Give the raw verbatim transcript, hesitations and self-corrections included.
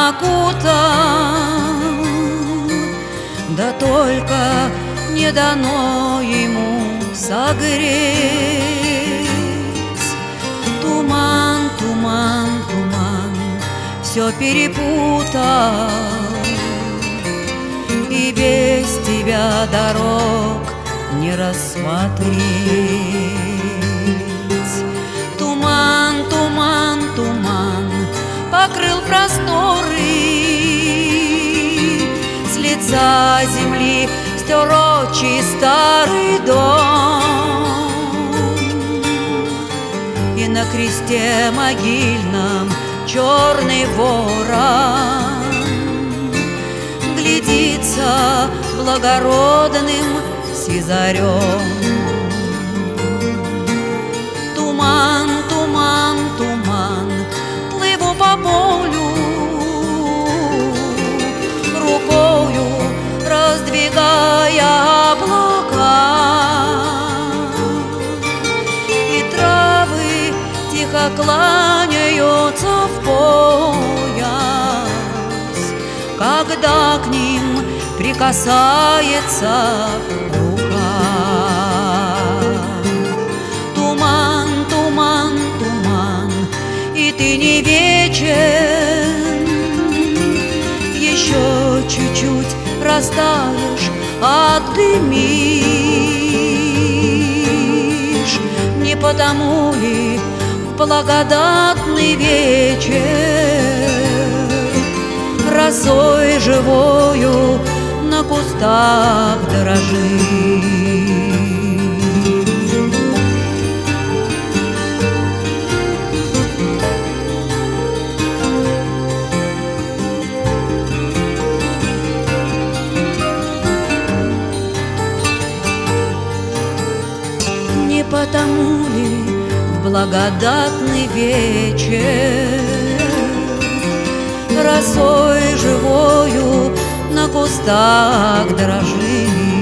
окутал, да только не дано ему согреть. Туман, туман, туман все перепутал, и без тебя дорог не рассмотреть. Туман, туман, туман покрыл просторы, с лица земли стер отчий старый дом, и на кресте могильном черный ворон глядится благородным сизарем. Туман, туман, туман, плыву по полю, рукою раздвигая облака, и травы тихо кланяются в пояс, когда к ним прикасается рука. Туман, туман, туман, и ты не вечен, еще чуть-чуть растаешь, отдымишь. Не потому ли в благодатный вечер росой живою на кустах дрожишь? Не потому ли в благодатный вечер росой живою на кустах дрожишь?